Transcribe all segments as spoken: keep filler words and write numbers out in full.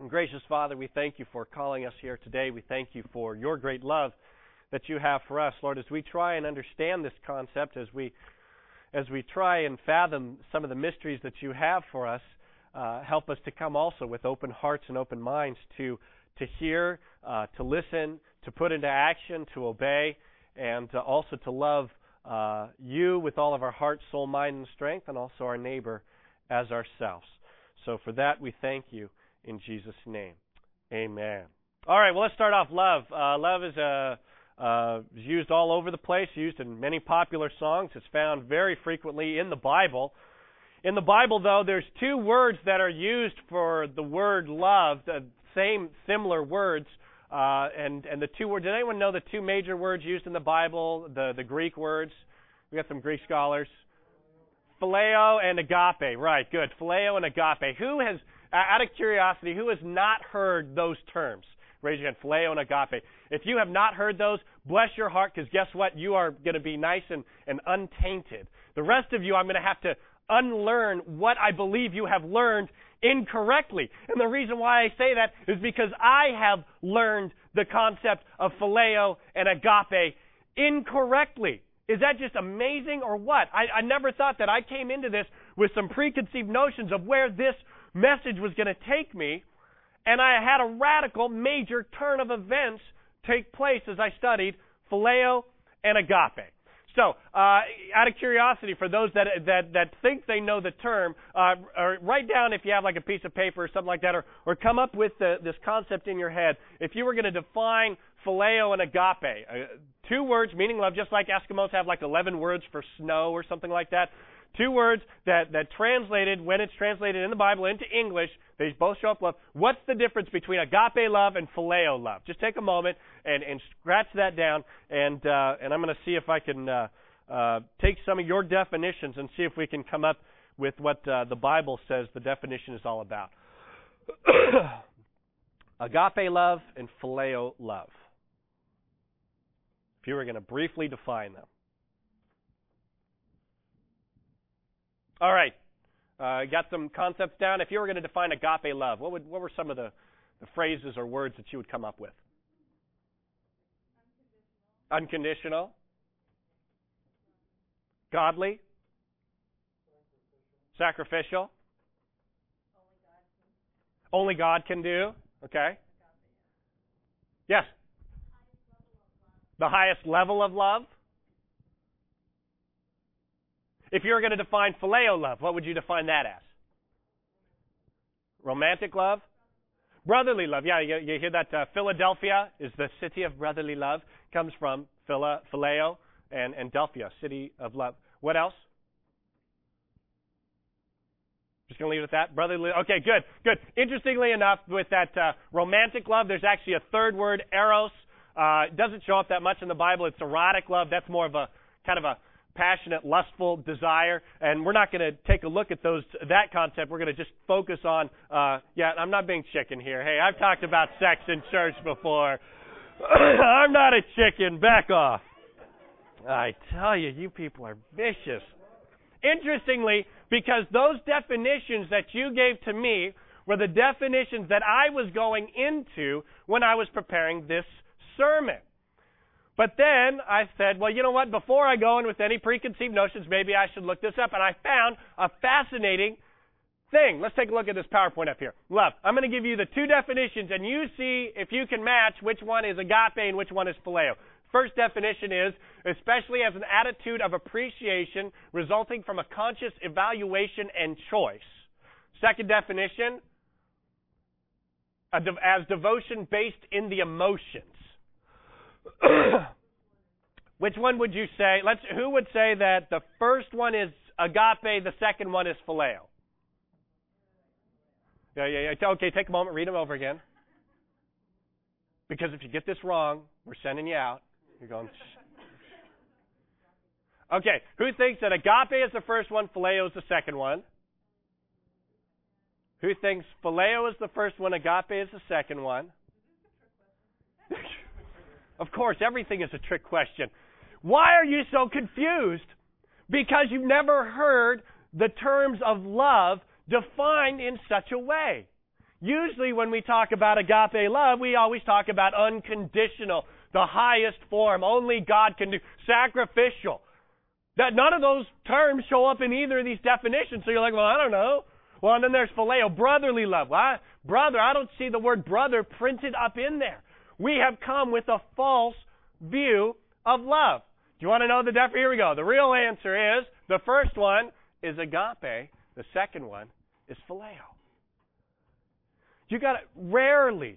And gracious Father, we thank you for calling us here today. We thank you for your great love that you have for us. Lord, as we try and understand this concept, as we as we try and fathom some of the mysteries that you have for us, uh, help us to come also with open hearts and open minds to to hear, uh, to listen, to put into action, to obey, and uh, also to love uh, you with all of our heart, soul, mind, and strength, and also our neighbor as ourselves. So for that, we thank you in Jesus' name. Amen. All right, well, let's start off love. Uh, love is uh, uh, used all over the place, used in many popular songs. It's found very frequently in the Bible. In the Bible, though, there's two words that are used for the word love, the same, similar words. Uh, and, and the two words, did anyone know the two major words used in the Bible, the, the Greek words? We got some Greek scholars. Phileo and agape. Right, good. Phileo and agape. Who has, out of curiosity, who has not heard those terms? Raise your hand. Phileo and agape. If you have not heard those, bless your heart, because guess what? You are going to be nice and, and untainted. The rest of you, I'm going to have to unlearn what I believe you have learned incorrectly. And the reason why I say that is because I have learned the concept of phileo and agape incorrectly. Is that just amazing or what? I, I never thought that. I came into this with some preconceived notions of where this message was going to take me, and I had a radical, major turn of events take place as I studied phileo and agape. So, uh, out of curiosity, for those that that that think they know the term, uh, or write down if you have like a piece of paper or something like that, or or come up with the, this concept in your head. If you were going to define phileo and agape, uh, two words meaning love, just like Eskimos have like eleven words for snow or something like that. Two words that, that translated, when it's translated in the Bible into English, they both show up love. What's the difference between agape love and phileo love? Just take a moment and, and scratch that down, and uh, and I'm going to see if I can uh, uh, take some of your definitions and see if we can come up with what uh, the Bible says the definition is all about. Agape love and phileo love. If you were going to briefly define them. All right, uh, got some concepts down. If you were going to define agape love, what would what were some of the, the phrases or words that you would come up with? Unconditional. Unconditional. Godly. Sacrificial. Sacrificial. Only God can do. Okay. Yes. The highest level of love. If you were going to define phileo love, what would you define that as? Romantic love? Brotherly love. Yeah, you, you hear that? Uh, Philadelphia is the city of brotherly love. Comes from phila, phileo and, and Delphia, city of love. What else? Just going to leave it at that. Brotherly. Okay, good, good. Interestingly enough, with that uh, romantic love, there's actually a third word, eros. Uh, it doesn't show up that much in the Bible. It's erotic love. That's more of a kind of a passionate, lustful desire, and we're not going to take a look at those that concept. We're going to just focus on, uh, yeah, I'm not being chicken here. Hey, I've talked about sex in church before. I'm not a chicken. Back off. I tell you, you people are vicious. Interestingly, because those definitions that you gave to me were the definitions that I was going into when I was preparing this sermon. But then I said, well, you know what? Before I go in with any preconceived notions, maybe I should look this up. And I found a fascinating thing. Let's take a look at this PowerPoint up here. Love. I'm going to give you the two definitions, and you see if you can match which one is agape and which one is phileo. First definition is, especially as an attitude of appreciation resulting from a conscious evaluation and choice. Second definition, as devotion based in the emotions. Which one would you say? Let's. Who would say that the first one is agape, the second one is phileo? Yeah, yeah, yeah. Okay, take a moment, read them over again. Because if you get this wrong, we're sending you out. You're going. Okay, who thinks that agape is the first one, phileo is the second one? Who thinks phileo is the first one, agape is the second one? Of course, everything is a trick question. Why are you so confused? Because you've never heard the terms of love defined in such a way. usually when we talk about agape love, we always talk about unconditional, the highest form, only God can do, sacrificial. That none of those terms show up in either of these definitions. So you're like, well, I don't know. Well, and then there's phileo, brotherly love. Well, brother, I don't see the word brother printed up in there. We have come with a false view of love. Do you want to know the def? Here we go. The real answer is, the first one is agape. The second one is phileo. You got to, rarely,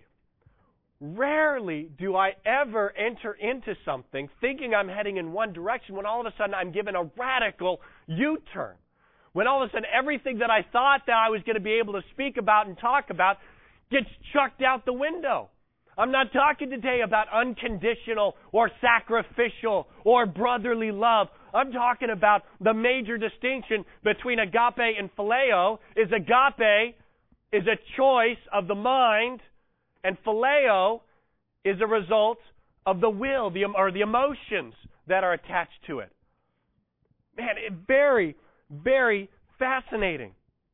rarely do I ever enter into something thinking I'm heading in one direction when all of a sudden I'm given a radical U-turn. When all of a sudden everything that I thought that I was going to be able to speak about and talk about gets chucked out the window. I'm not talking today about unconditional or sacrificial or brotherly love. I'm talking about the major distinction between agape and phileo is agape is a choice of the mind, and phileo is a result of the will the, or the emotions that are attached to it. Man, it very, very fascinating.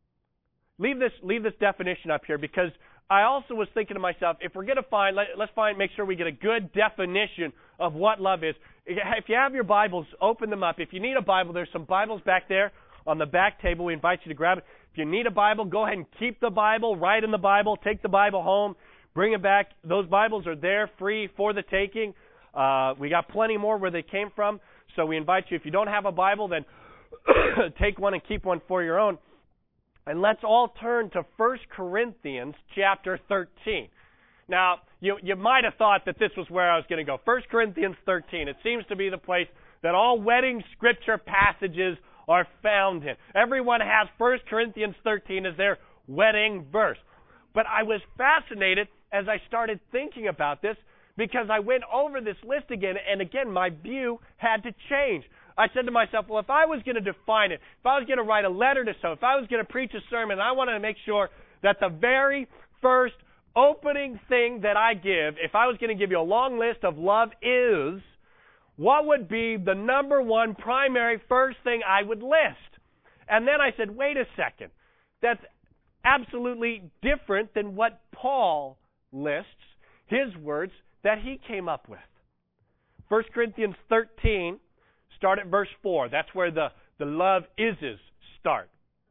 Leave this, leave this definition up here because I also was thinking to myself, if we're going to find, let, let's find, make sure we get a good definition of what love is. If you have your Bibles, open them up. If you need a Bible, there's some Bibles back there on the back table. We invite you to grab it. If you need a Bible, go ahead and keep the Bible, write in the Bible, take the Bible home, bring it back. Those Bibles are there free for the taking. Uh, we got plenty more where they came from, so we invite you. If you don't have a Bible, then take one and keep one for your own. And let's all turn to First Corinthians chapter thirteen. Now, you, you might have thought that this was where I was going to go. First Corinthians thirteen. It seems to be the place that all wedding scripture passages are found in. Everyone has First Corinthians thirteen as their wedding verse. But I was fascinated as I started thinking about this because I went over this list again, and again, my view had to change. I said to myself, well, if I was going to define it, if I was going to write a letter to someone, if I was going to preach a sermon, I wanted to make sure that the very first opening thing that I give, if I was going to give you a long list of love is, what would be the number one primary first thing I would list? And then I said, wait a second. That's absolutely different than what Paul lists, his words that he came up with. First Corinthians thirteen, start at verse four. That's where the, the love is-is start.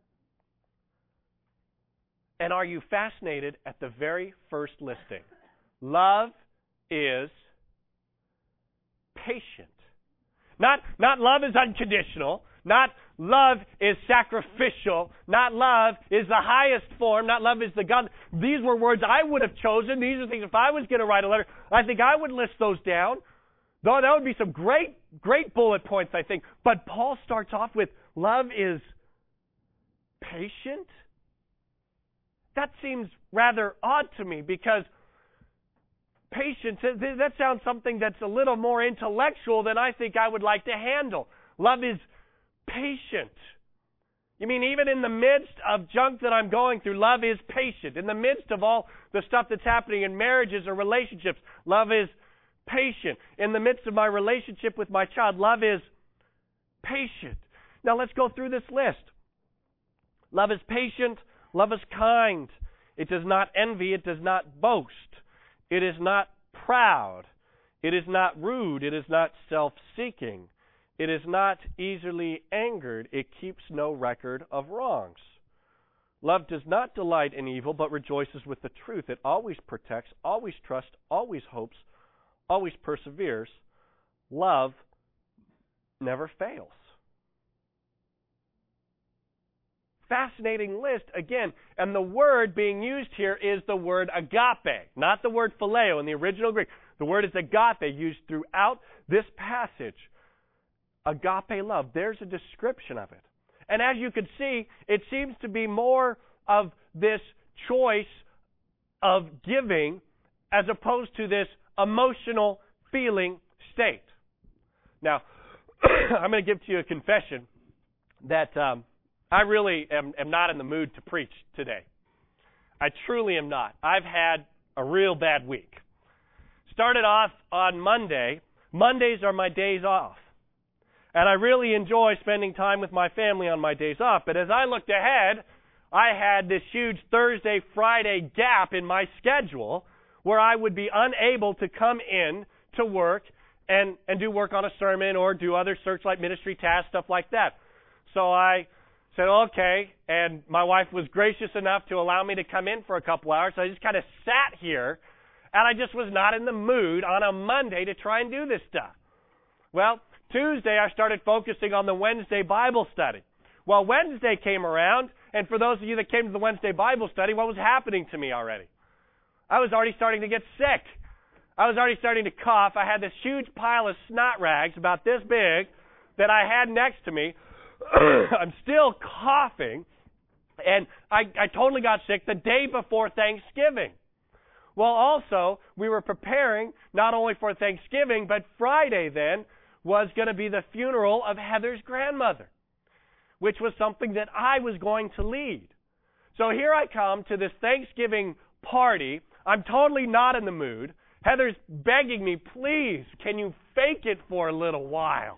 And are you fascinated at the very first listing? Love is patient. Not, not love is unconditional. Not love is sacrificial. Not love is the highest form. Not love is the God. These were words I would have chosen. These are things, if I was going to write a letter, I think I would list those down. Though that would be some great, great bullet points, I think. But Paul starts off with, love is patient? That seems rather odd to me because patience, that sounds something that's a little more intellectual than I think I would like to handle. Love is patient. You mean even in the midst of junk that I'm going through, love is patient. In the midst of all the stuff that's happening in marriages or relationships, love is patient. In the midst of my relationship with my child, love is patient. Now let's go through this list. Love is patient. Love is kind. It does not envy. It does not boast. It is not proud. It is not rude. It is not self-seeking. It is not easily angered. It keeps no record of wrongs. Love does not delight in evil, but rejoices with the truth. It always protects, always trusts, always hopes, always perseveres. Love never fails. Fascinating list again, and the word being used here is the word agape, not the word phileo in the original Greek. The word is agape, used throughout this passage. Agape love, there's a description of it. And as you can see, it seems to be more of this choice of giving as opposed to this emotional feeling state. Now, I'm going to give to you a confession that um, I really am, am not in the mood to preach today. I truly am not. I've had a real bad week. Started off on Monday. Mondays are my days off. And I really enjoy spending time with my family on my days off. But as I looked ahead, I had this huge Thursday, Friday gap in my schedule where I would be unable to come in to work and, and do work on a sermon or do other Searchlight ministry tasks, stuff like that. So I said, okay, and my wife was gracious enough to allow me to come in for a couple hours. So I just kind of sat here, and I just was not in the mood on a Monday to try and do this stuff. Well, Tuesday I started focusing on the Wednesday Bible study. Well, Wednesday came around, and for those of you that came to the Wednesday Bible study, what was happening to me already? I was already starting to get sick. I was already starting to cough. I had this huge pile of snot rags about this big that I had next to me. I'm still coughing, and I, I totally got sick the day before Thanksgiving. Well, also, we were preparing not only for Thanksgiving, but Friday then was going to be the funeral of Heather's grandmother, which was something that I was going to lead. So here I come to this Thanksgiving party. I'm totally not in the mood. Heather's begging me, please, can you fake it for a little while?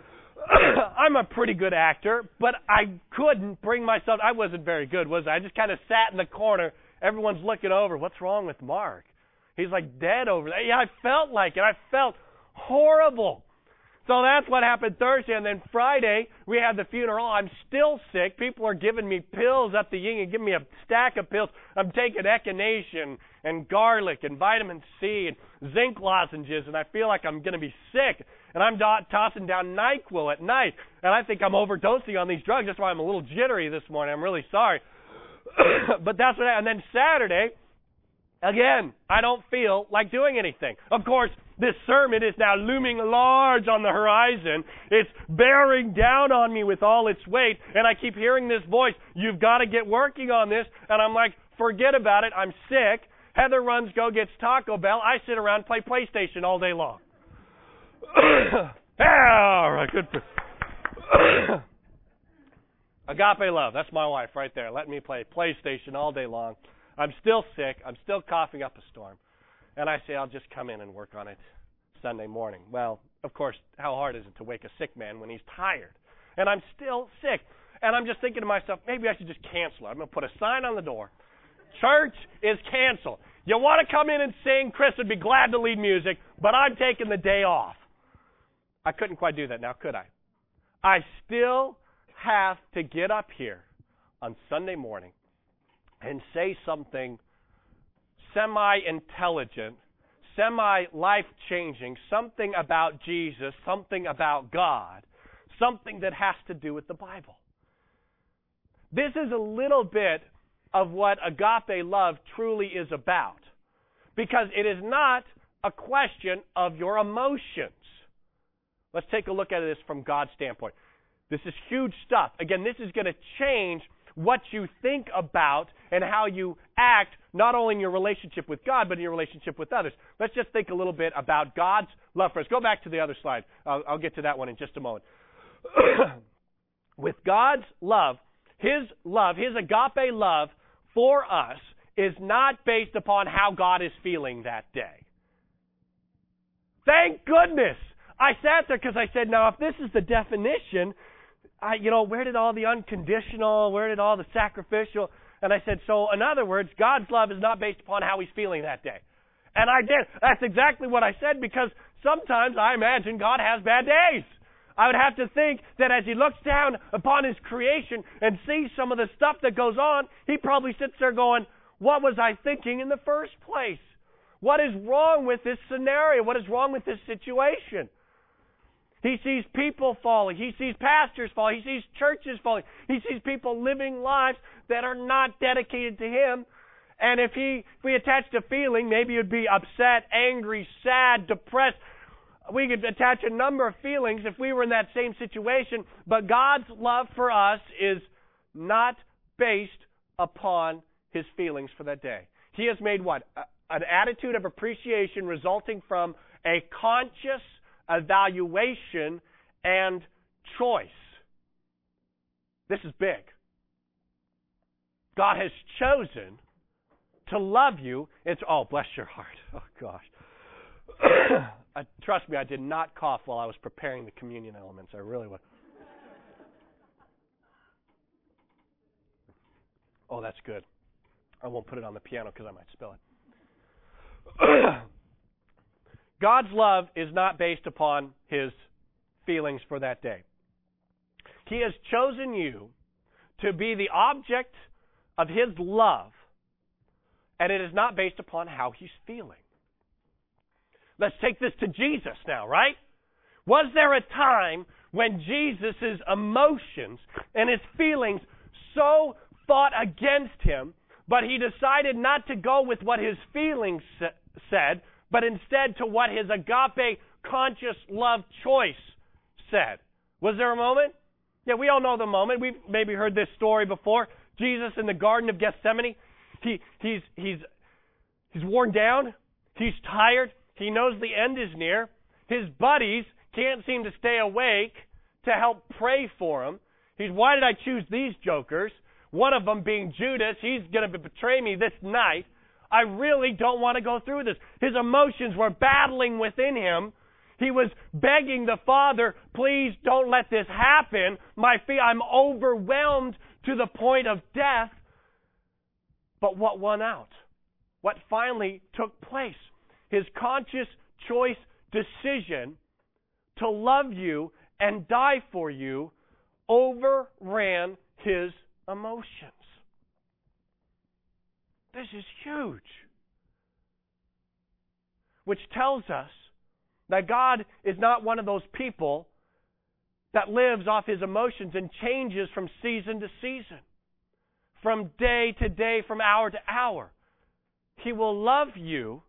I'm a pretty good actor, but I couldn't bring myself. I wasn't very good, was I? I just kind of sat in the corner. Everyone's looking over. What's wrong with Mark? He's like dead over there. Yeah, I felt like it. I felt horrible. So that's what happened Thursday. And then Friday, we had the funeral. I'm still sick. People are giving me pills up the yin and giving me a stack of pills. I'm taking echinacea and garlic and vitamin C and zinc lozenges, and I feel like I'm going to be sick. And I'm do- tossing down NyQuil at night, and I think I'm overdosing on these drugs. That's why I'm a little jittery this morning. I'm really sorry. But that's what I, and then Saturday, again, I don't feel like doing anything. Of course, this sermon is now looming large on the horizon. It's bearing down on me with all its weight, and I keep hearing this voice, you've got to get working on this, and I'm like, forget about it, I'm sick. Heather runs, go gets Taco Bell. I sit around and play PlayStation all day long. All right, good. Agape love, that's my wife right there. Let me play PlayStation all day long. I'm still sick. I'm still coughing up a storm. And I say, I'll just come in and work on it Sunday morning. Well, of course, how hard is it to wake a sick man when he's tired? And I'm still sick. And I'm just thinking to myself, maybe I should just cancel it. I'm going to put a sign on the door. Church is canceled. You want to come in and sing? Chris would be glad to lead music, but I'm taking the day off. I couldn't quite do that now, could I? I still have to get up here on Sunday morning and say something semi-intelligent, semi-life-changing, something about Jesus, something about God, something that has to do with the Bible. This is a little bit of what agape love truly is about, because it is not a question of your emotions. Let's take a look at this from God's standpoint. This is huge stuff. Again, this is going to change what you think about and how you act, not only in your relationship with God, but in your relationship with others. Let's just think a little bit about God's love for us. Go back to the other slide. I'll, I'll get to that one in just a moment. With God's love, His love, His agape love for us is not based upon how God is feeling that day. Thank goodness! I sat there because I said, now if this is the definition, I, you know, where did all the unconditional, where did all the sacrificial, and I said, so in other words, God's love is not based upon how He's feeling that day. And I did. That's exactly what I said, because sometimes I imagine God has bad days. I would have to think that as He looks down upon His creation and sees some of the stuff that goes on, He probably sits there going, what was I thinking in the first place? What is wrong with this scenario? What is wrong with this situation? He sees people falling. He sees pastors falling. He sees churches falling. He sees people living lives that are not dedicated to Him. And if he, if we attached a feeling, maybe it would be upset, angry, sad, depressed. We could attach a number of feelings if we were in that same situation. But God's love for us is not based upon His feelings for that day. He has made what? A, an attitude of appreciation resulting from a conscious evaluation and choice. This is big. God has chosen to love you. It's, oh, bless your heart. Oh, gosh. uh, trust me, I did not cough while I was preparing the communion elements. I really was. Oh, that's good. I won't put it on the piano because I might spill it. God's love is not based upon His feelings for that day. He has chosen you to be the object of His love, and it is not based upon how He's feeling. Let's take this to Jesus now, right? Was there a time when Jesus' emotions and His feelings so fought against Him, but He decided not to go with what His feelings said, but instead to what His agape, conscious love choice said? Was there a moment? Yeah, we all know the moment. We've maybe heard this story before. Jesus in the Garden of Gethsemane. He, he's, he's, he's worn down. He's tired. He knows the end is near. His buddies can't seem to stay awake to help pray for him. He's, why did I choose these jokers? One of them being Judas. He's going to betray me this night. I really don't want to go through this. His emotions were battling within him. He was begging the Father, please don't let this happen. My fe- I'm overwhelmed to the point of death. But what won out? What finally took place? His conscious choice decision to love you and die for you overran his emotions. This is huge. Which tells us that God is not one of those people that lives off his emotions and changes from season to season, from day to day, from hour to hour. He will love you.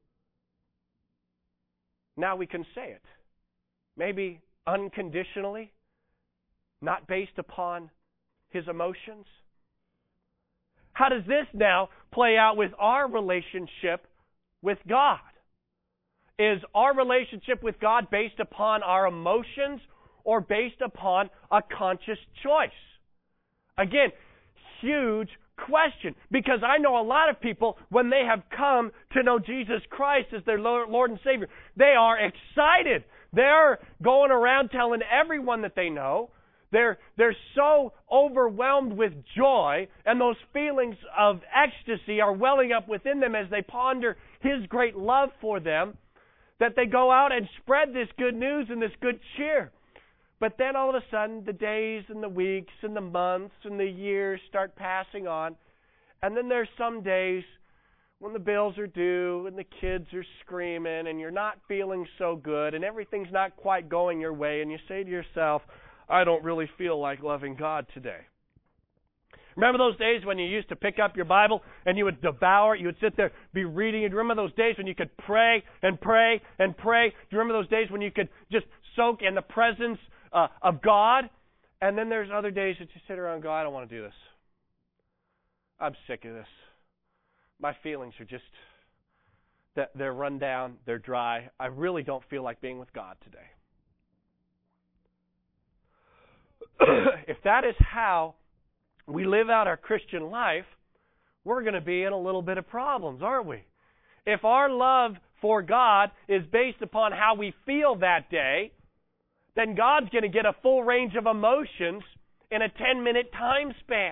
Now we can say it. Maybe unconditionally, not based upon his emotions. How does this now play out with our relationship with God? Is our relationship with God based upon our emotions or based upon a conscious choice? Again, huge question, because I know a lot of people, when they have come to know Jesus Christ as their Lord and Savior, they are excited. They're going around telling everyone that they know. They're, they're so overwhelmed with joy, and those feelings of ecstasy are welling up within them as they ponder His great love for them, that they go out and spread this good news and this good cheer. But then all of a sudden, the days and the weeks and the months and the years start passing on. And then there's some days when the bills are due and the kids are screaming and you're not feeling so good and everything's not quite going your way. And you say to yourself, I don't really feel like loving God today. Remember those days when you used to pick up your Bible and you would devour it? You would sit there, be reading it. Do you remember those days when you could pray and pray and pray? Do you remember those days when you could just soak in the presence uh, of God? And then there's other days that you sit around and go, I don't want to do this. I'm sick of this. My feelings are just, they're run down, they're dry. I really don't feel like being with God today. If that is how we live out our Christian life, we're going to be in a little bit of problems, aren't we? If our love for God is based upon how we feel that day, then God's going to get a full range of emotions in a ten-minute time span.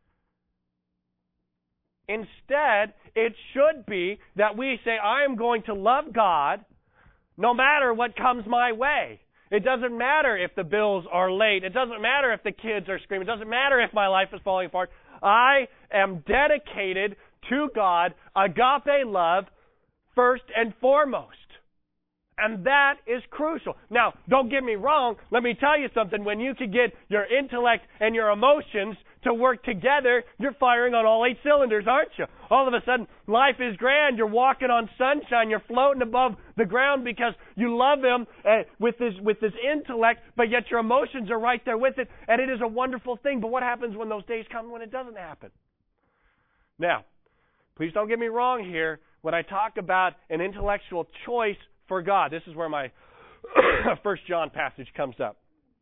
Instead, it should be that we say, I am going to love God no matter what comes my way. It doesn't matter if the bills are late. It doesn't matter if the kids are screaming. It doesn't matter if my life is falling apart. I am dedicated to God, agape love, first and foremost. And that is crucial. Now, don't get me wrong. Let me tell you something. When you can get your intellect and your emotions to work together, you're firing on all eight cylinders, aren't you? All of a sudden, life is grand. You're walking on sunshine. You're floating above the ground because you love Him uh, with this with this intellect, but yet your emotions are right there with it, and it is a wonderful thing. But what happens when those days come when it doesn't happen? Now, please don't get me wrong here. When I talk about an intellectual choice for God, this is where my First John passage comes up.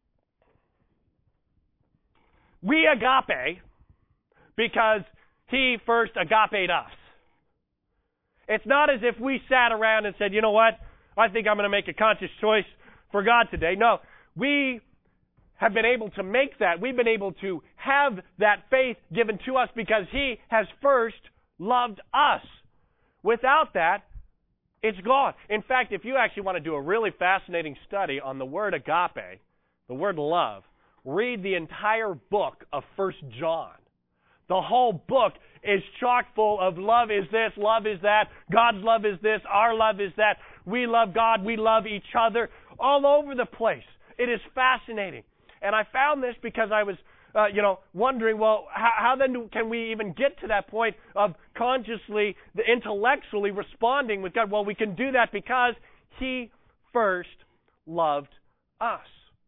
We agape because He first agaped us. It's not as if we sat around and said, you know what, I think I'm going to make a conscious choice for God today. No, we have been able to make that. We've been able to have that faith given to us because He has first loved us. Without that, it's gone. In fact, if you actually want to do a really fascinating study on the word agape, the word love, read the entire book of First John. The whole book is chock full of love is this, love is that, God's love is this, our love is that, we love God, we love each other, all over the place. It is fascinating. And I found this because I was, uh, you know, wondering, well, how, how then do, can we even get to that point of consciously, the intellectually responding with God? Well, we can do that because He first loved us.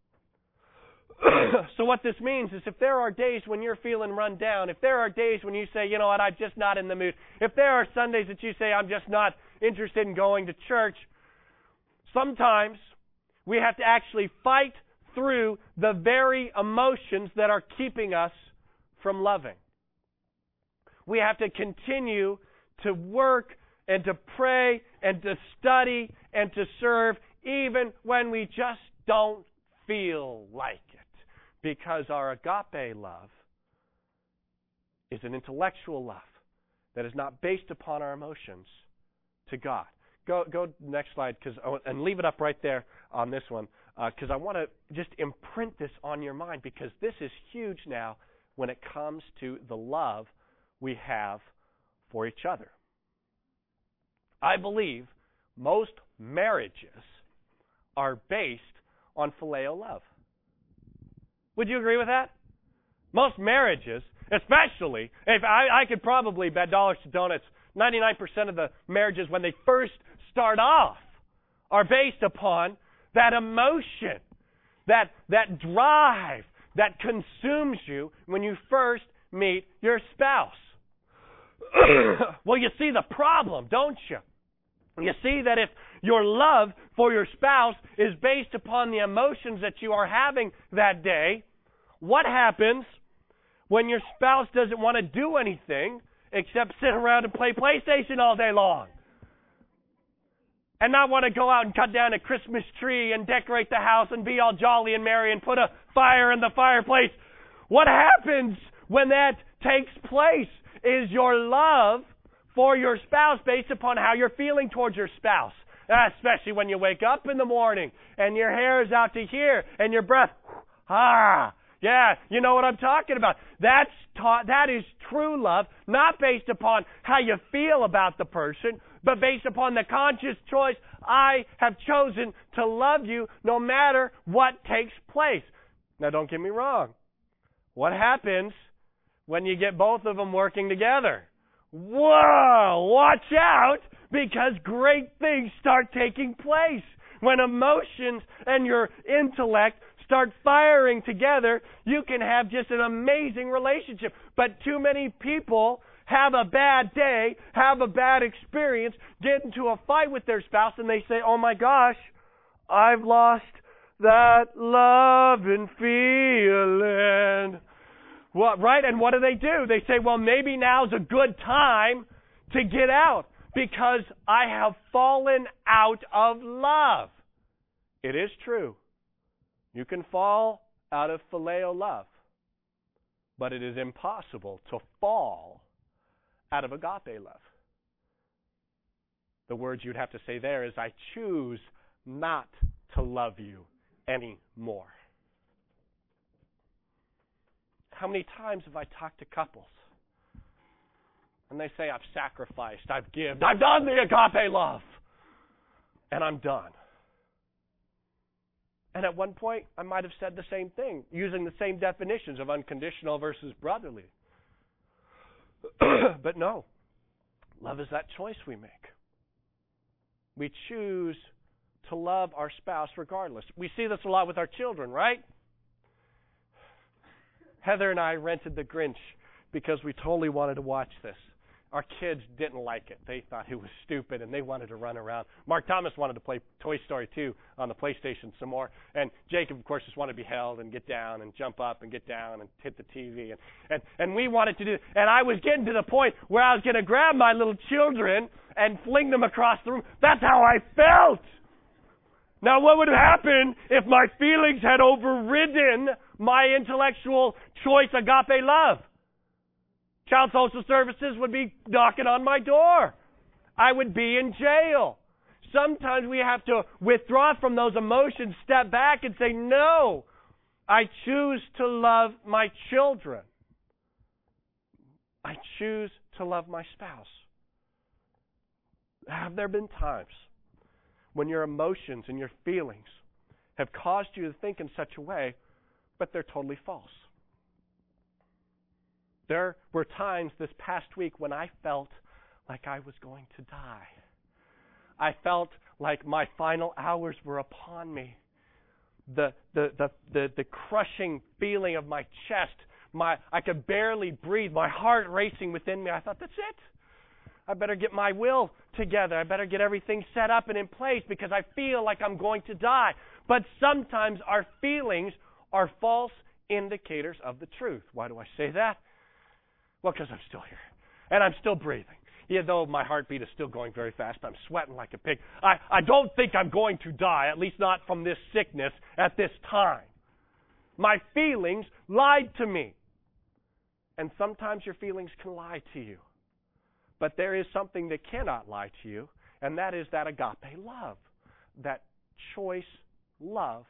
So what this means is if there are days when you're feeling run down, if there are days when you say, you know what, I'm just not in the mood, if there are Sundays that you say, I'm just not interested in going to church, sometimes we have to actually fight through the very emotions that are keeping us from loving. We have to continue to work and to pray and to study and to serve even when we just don't feel like it. Because our agape love is an intellectual love that is not based upon our emotions to God. Go go next slide, cause, and leave it up right there on this one, because uh, I want to just imprint this on your mind, because this is huge now when it comes to the love we have for each other. I believe most marriages are based on phileo love. Would you agree with that? Most marriages, especially, if I, I could probably bet dollars to donuts, ninety-nine percent of the marriages when they first start off are based upon that emotion, that, that drive that consumes you when you first meet your spouse. Well, you see the problem, don't you? You see that if your love for your spouse is based upon the emotions that you are having that day, what happens when your spouse doesn't want to do anything except sit around and play PlayStation all day long? And not want to go out and cut down a Christmas tree and decorate the house and be all jolly and merry and put a fire in the fireplace. What happens when that takes place? Is your love for your spouse based upon how you're feeling towards your spouse? Especially when you wake up in the morning and your hair is out to here and your breath, ah, yeah, you know what I'm talking about. That's ta- that is true love, not based upon how you feel about the person, but based upon the conscious choice, I have chosen to love you no matter what takes place. Now, don't get me wrong. What happens when you get both of them working together? Whoa, watch out, because great things start taking place. When emotions and your intellect start firing together, you can have just an amazing relationship. But too many people have a bad day, have a bad experience, get into a fight with their spouse, and they say, oh my gosh, I've lost that love and feeling. What, right? And what do they do? They say, well, maybe now's a good time to get out because I have fallen out of love. It is true. You can fall out of phileo love, but it is impossible to fall out of agape love. The words you'd have to say there is, I choose not to love you anymore. How many times have I talked to couples and they say, I've sacrificed, I've given, I've done the agape love, and I'm done. And at one point, I might have said the same thing, using the same definitions of unconditional versus brotherly. But no, love is that choice we make. We choose to love our spouse regardless. We see this a lot with our children, right? Heather and I rented The Grinch because we totally wanted to watch this. Our kids didn't like it. They thought it was stupid, and they wanted to run around. Mark Thomas wanted to play Toy Story two on the PlayStation some more. And Jacob, of course, just wanted to be held and get down and jump up and get down and hit the T V. And, and, and we wanted to do it. And I was getting to the point where I was going to grab my little children and fling them across the room. That's how I felt. Now, what would happen if my feelings had overridden my intellectual choice, agape love? Child social services would be knocking on my door. I would be in jail. Sometimes we have to withdraw from those emotions, step back and say, no, I choose to love my children. I choose to love my spouse. Have there been times when your emotions and your feelings have caused you to think in such a way, but they're totally false? There were times this past week when I felt like I was going to die. I felt like my final hours were upon me. The the the the, the crushing feeling of my chest, my I could barely breathe, my heart racing within me. I thought, that's it. I better get my will together. I better get everything set up and in place because I feel like I'm going to die. But sometimes our feelings are false indicators of the truth. Why do I say that? Well, because I'm still here. And I'm still breathing. Even though my heartbeat is still going very fast, I'm sweating like a pig. I, I don't think I'm going to die, at least not from this sickness at this time. My feelings lied to me. And sometimes your feelings can lie to you. But there is something that cannot lie to you, and that is that agape love, that choice love.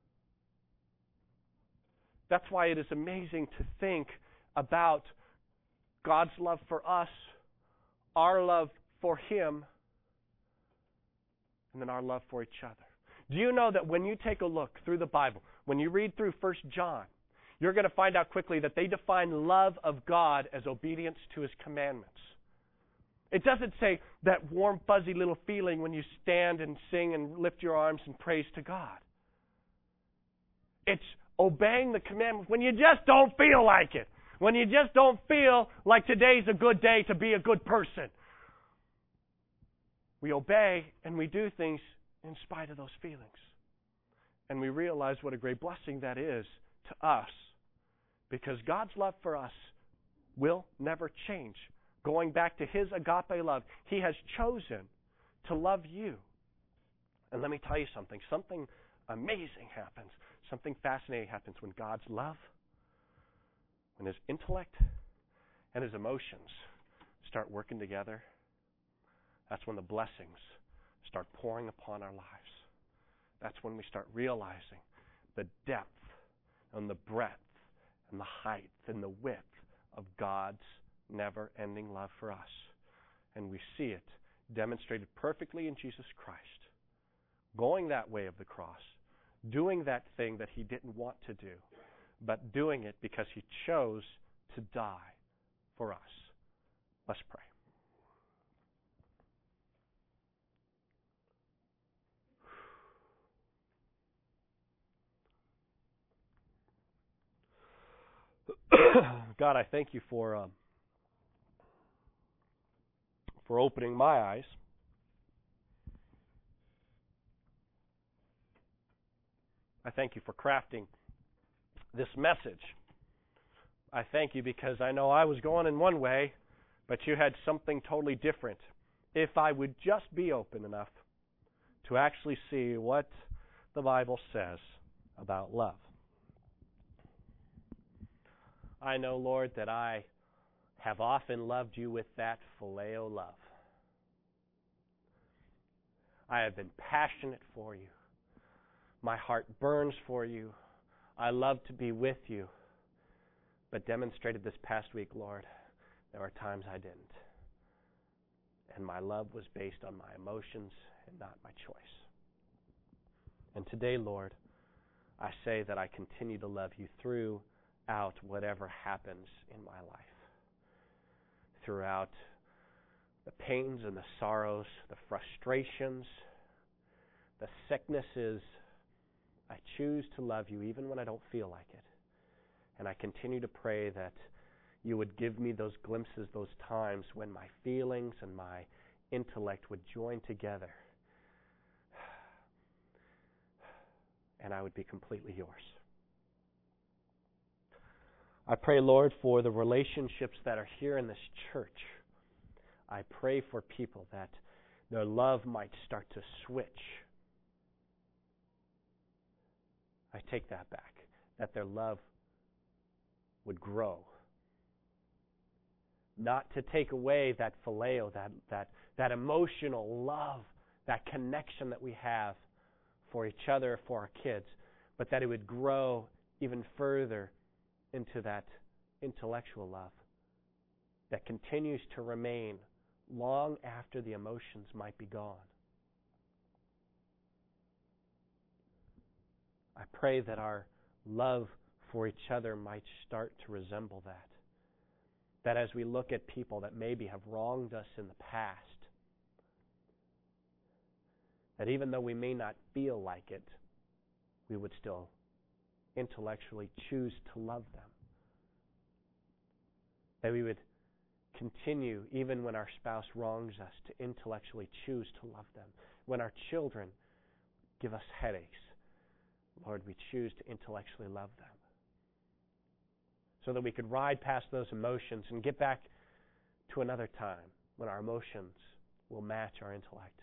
That's why it is amazing to think about God's love for us, our love for Him, and then our love for each other. Do you know that when you take a look through the Bible, when you read through First John, you're going to find out quickly that they define love of God as obedience to His commandments. It doesn't say that warm, fuzzy little feeling when you stand and sing and lift your arms and praise to God. It's obeying the commandments when you just don't feel like it. When you just don't feel like today's a good day to be a good person. We obey and we do things in spite of those feelings. And we realize what a great blessing that is to us. Because God's love for us will never change. Going back to His agape love, He has chosen to love you. And let me tell you something. Something amazing happens. Something fascinating happens when God's love, when His intellect and His emotions start working together. That's when the blessings start pouring upon our lives. That's when we start realizing the depth and the breadth and the height and the width of God's never-ending love for us. And we see it demonstrated perfectly in Jesus Christ, going that way of the cross, doing that thing that He didn't want to do, but doing it because He chose to die for us. Let's pray. God, I thank You for um, for opening my eyes. I thank You for crafting this message. I thank You because I know I was going in one way, but You had something totally different. If I would just be open enough to actually see what the Bible says about love. I know, Lord, that I have often loved You with that phileo love. I have been passionate for You. My heart burns for You. I love to be with You. But demonstrated this past week, Lord, there were times I didn't. And my love was based on my emotions and not my choice. And today, Lord, I say that I continue to love You throughout whatever happens in my life. Throughout the pains and the sorrows, the frustrations, the sicknesses, I choose to love You even when I don't feel like it. And I continue to pray that You would give me those glimpses, those times when my feelings and my intellect would join together. And I would be completely Yours. I pray, Lord, for the relationships that are here in this church. I pray for people that their love might start to switch I take that back. That their love would grow. Not to take away that phileo, that, that, that emotional love, that connection that we have for each other, for our kids, but that it would grow even further into that intellectual love that continues to remain long after the emotions might be gone. I pray that our love for each other might start to resemble that. That as we look at people that maybe have wronged us in the past, that even though we may not feel like it, we would still intellectually choose to love them. That we would continue, even when our spouse wrongs us, to intellectually choose to love them. When our children give us headaches, Lord, we choose to intellectually love them. So that we could ride past those emotions and get back to another time when our emotions will match our intellect.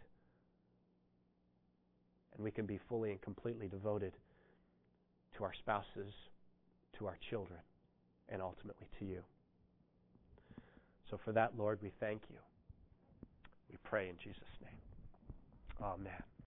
And we can be fully and completely devoted to our spouses, to our children, and ultimately to you. So for that, Lord, we thank you. We pray in Jesus' name. Amen.